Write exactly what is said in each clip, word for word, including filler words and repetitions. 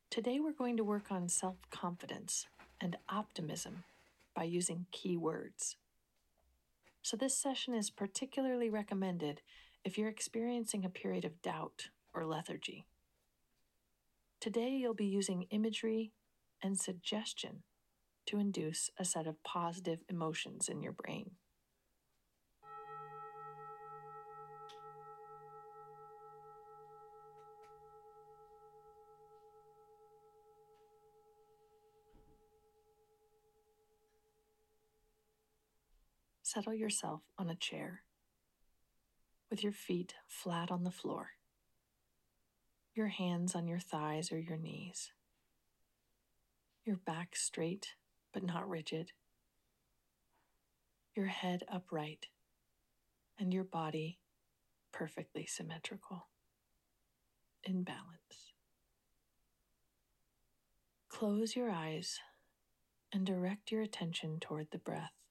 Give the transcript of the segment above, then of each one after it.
Today we're going to work on self-confidence and optimism by using key words. So this session is particularly recommended if you're experiencing a period of doubt or lethargy. Today you'll be using imagery and suggestion to induce a set of positive emotions in your brain. Settle yourself on a chair with your feet flat on the floor, your hands on your thighs or your knees, your back straight but not rigid, your head upright, and your body perfectly symmetrical, in balance. Close your eyes and direct your attention toward the breath.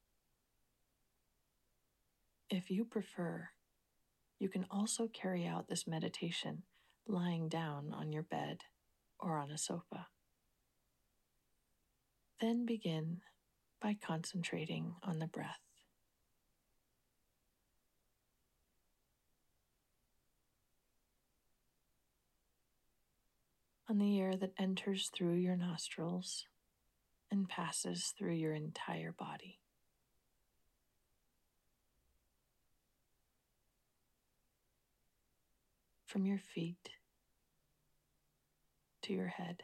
If you prefer, you can also carry out this meditation lying down on your bed or on a sofa. Then begin by concentrating on the breath. On the air that enters through your nostrils and passes through your entire body. From your feet to your head.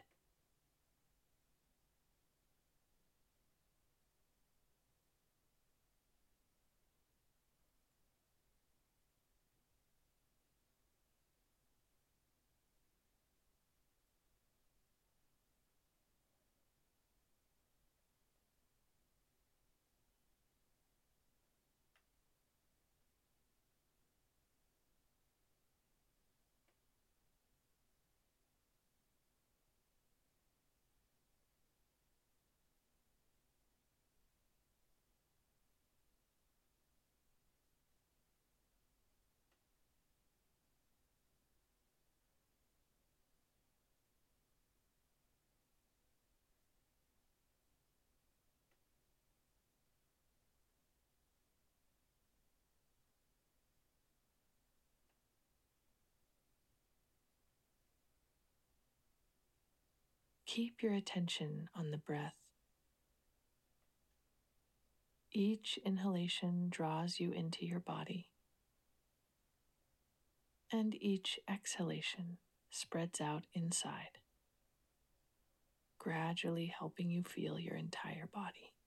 Keep your attention on the breath. Each inhalation draws you into your body, and each exhalation spreads out inside, gradually helping you feel your entire body.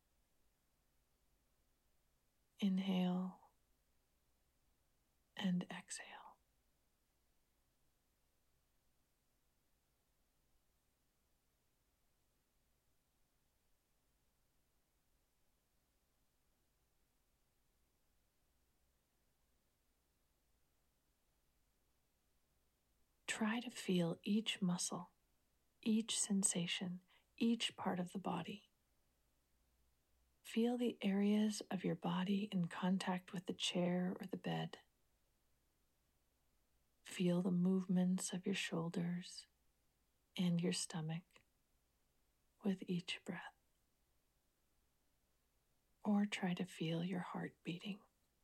Inhale and exhale. Try to feel each muscle, each sensation, each part of the body. Feel the areas of your body in contact with the chair or the bed. Feel the movements of your shoulders and your stomach with each breath. Or try to feel your heart beating.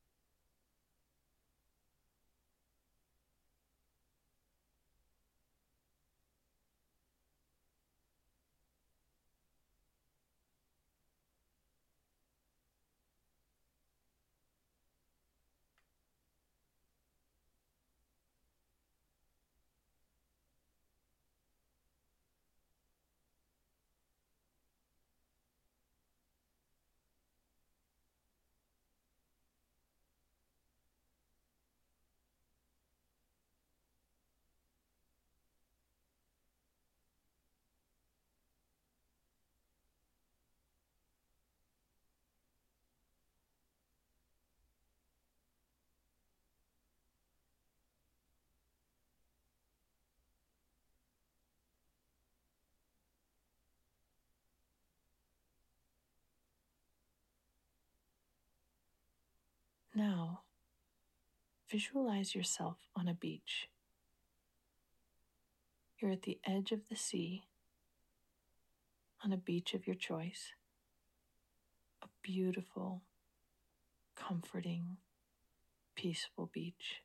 Now, visualize yourself on a beach. You're at the edge of the sea on a beach of your choice, a beautiful, comforting, peaceful beach,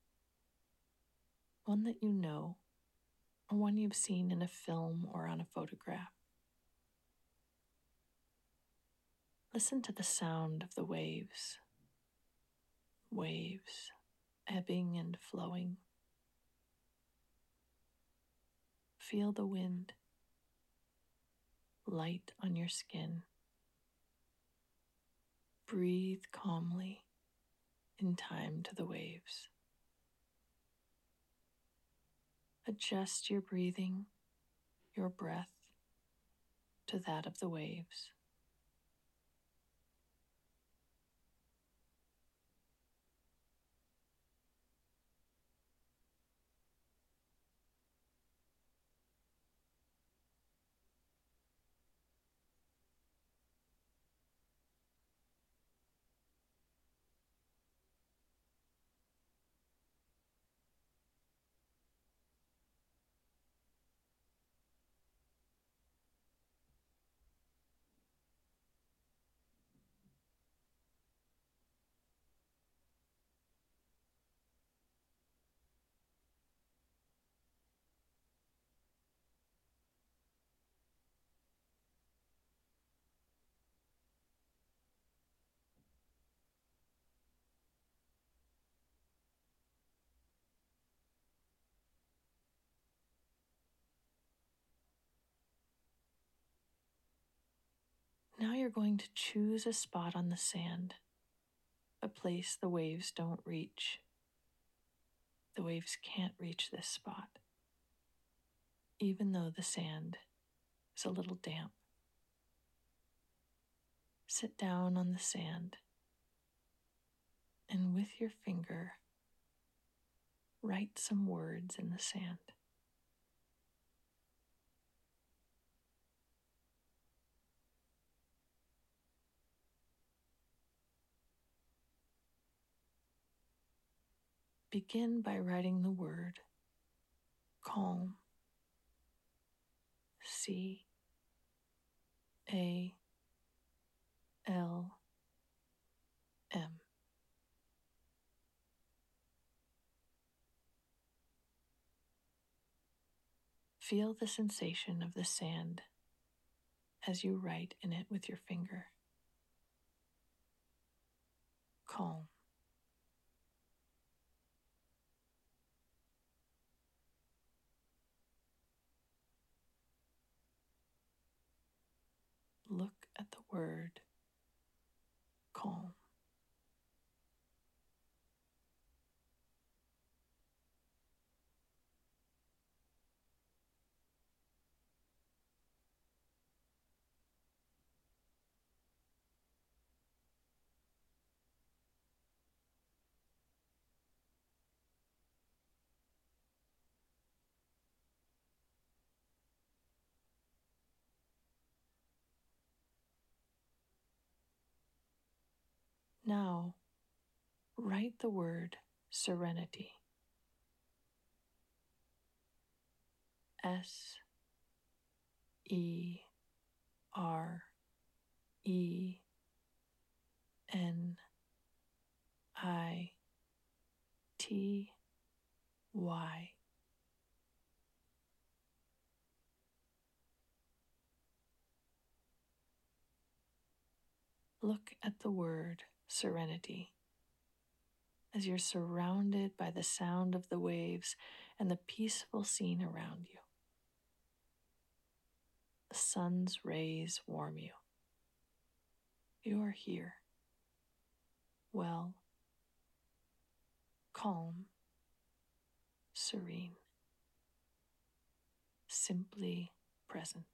one that you know, or one you've seen in a film or on a photograph. Listen to the sound of the waves, waves ebbing and flowing. Feel the wind, light on your skin. Breathe calmly in time to the waves. Adjust your breathing, your breath, to that of the waves. Now you're going to choose a spot on the sand, a place the waves don't reach. The waves can't reach this spot, even though the sand is a little damp. Sit down on the sand, and with your finger, write some words in the sand. Begin by writing the word calm. C A L M. Feel the sensation of the sand as you write in it with your finger. Calm. Look at the word calm. Now, write the word serenity. S E R E N I T Y. Look at the word serenity as you're surrounded by the sound of the waves and the peaceful scene around you. The sun's rays warm you. You are here, well, calm, serene, simply present.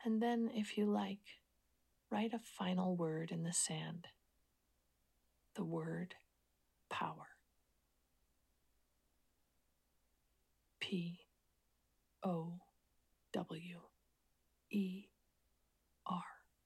And then, if you like, write a final word in the sand. The word power. P O W E R.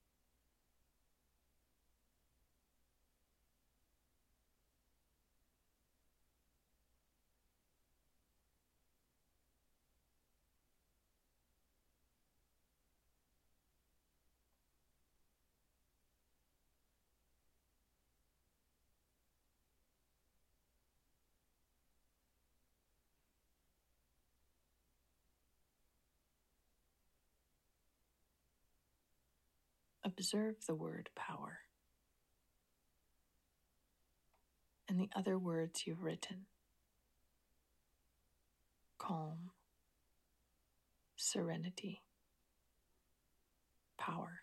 Observe the word power and the other words you've written. Calm, serenity, power.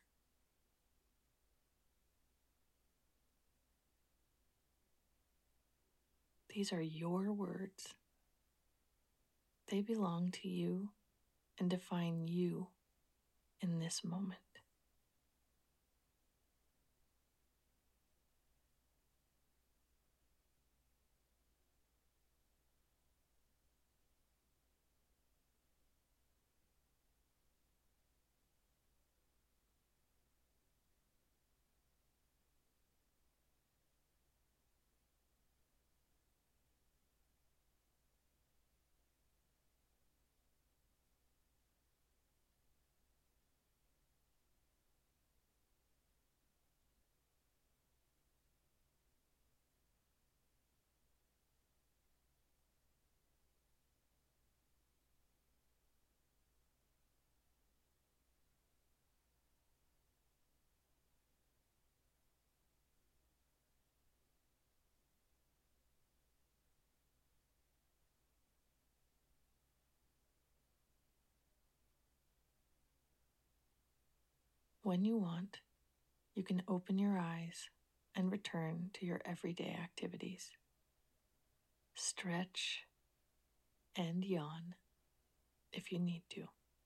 These are your words. They belong to you and define you in this moment. When you want, you can open your eyes and return to your everyday activities. Stretch and yawn if you need to.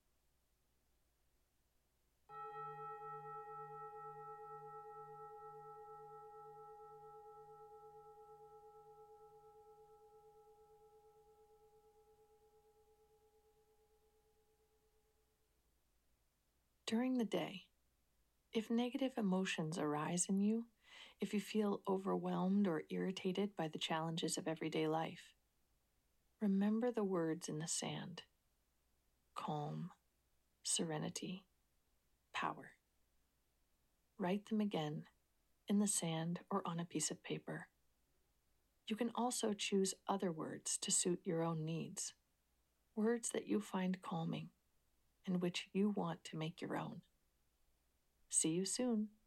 During the day, if negative emotions arise in you, if you feel overwhelmed or irritated by the challenges of everyday life, remember the words in the sand: calm, serenity, power. Write them again in the sand or on a piece of paper. You can also choose other words to suit your own needs, words that you find calming and which you want to make your own. See you soon.